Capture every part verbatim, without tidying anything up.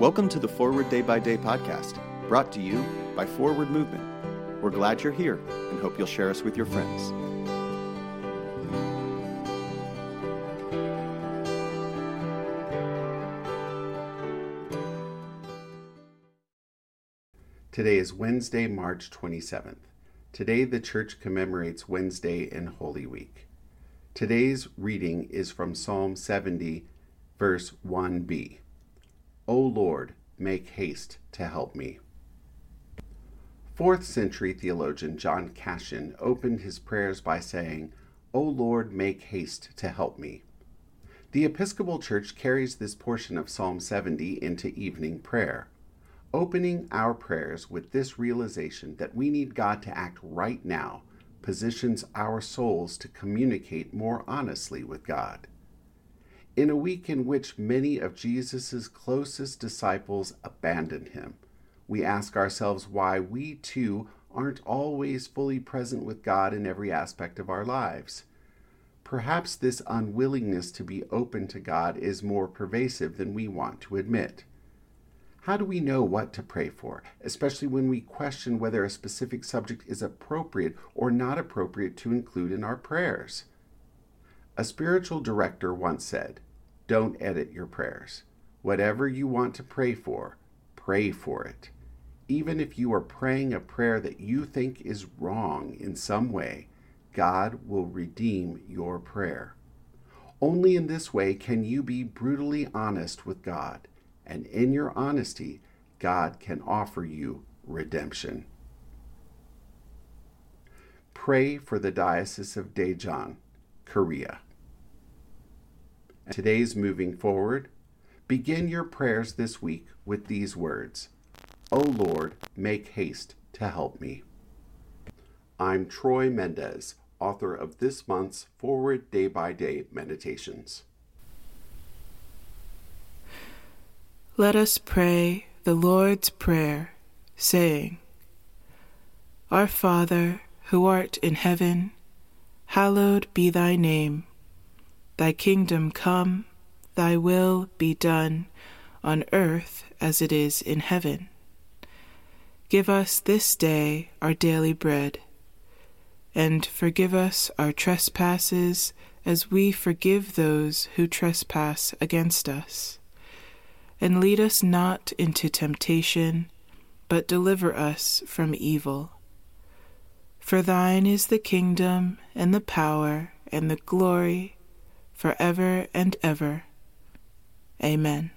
Welcome to the Forward Day by Day podcast, brought to you by Forward Movement. We're glad you're here and hope you'll share us with your friends. Today is Wednesday, March twenty-seventh. Today the church commemorates Wednesday in Holy Week. Today's reading is from Psalm seventy, verse one b. O Lord, make haste to help me. Fourth century theologian John Cassian opened his prayers by saying, O Lord, make haste to help me. The Episcopal Church carries this portion of Psalm seventy into evening prayer, opening our prayers with this realization that we need God to act right now positions our souls to communicate more honestly with God. In a week in which many of Jesus' closest disciples abandoned him, we ask ourselves why we too aren't always fully present with God in every aspect of our lives. Perhaps this unwillingness to be open to God is more pervasive than we want to admit. How do we know what to pray for, especially when we question whether a specific subject is appropriate or not appropriate to include in our prayers? A spiritual director once said, don't edit your prayers. Whatever you want to pray for, pray for it. Even if you are praying a prayer that you think is wrong in some way, God will redeem your prayer. Only in this way can you be brutally honest with God, and in your honesty, God can offer you redemption. Pray for the Diocese of Daejeon, Korea. Today's moving forward, begin your prayers this week with these words, O Lord, make haste to help me. I'm Troy Mendez, author of this month's Forward Day by Day Meditations. Let us pray the Lord's Prayer, saying, Our Father, who art in heaven, hallowed be thy name. Thy kingdom come, thy will be done, on earth as it is in heaven. Give us this day our daily bread, and forgive us our trespasses as we forgive those who trespass against us. And lead us not into temptation, but deliver us from evil. For thine is the kingdom, and the power, and the glory, forever and ever. Amen.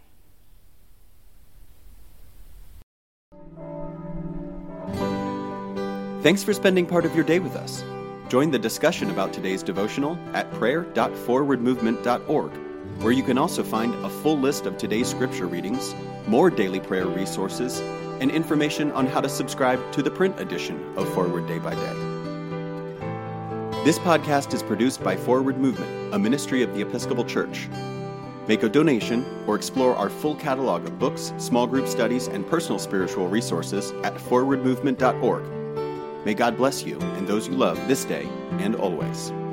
Thanks for spending part of your day with us. Join the discussion about today's devotional at prayer dot forward movement dot org, where you can also find a full list of today's scripture readings, more daily prayer resources, and information on how to subscribe to the print edition of Forward Day by Day. This podcast is produced by Forward Movement, a ministry of the Episcopal Church. Make a donation or explore our full catalog of books, small group studies, and personal spiritual resources at forward movement dot org. May God bless you and those you love this day and always.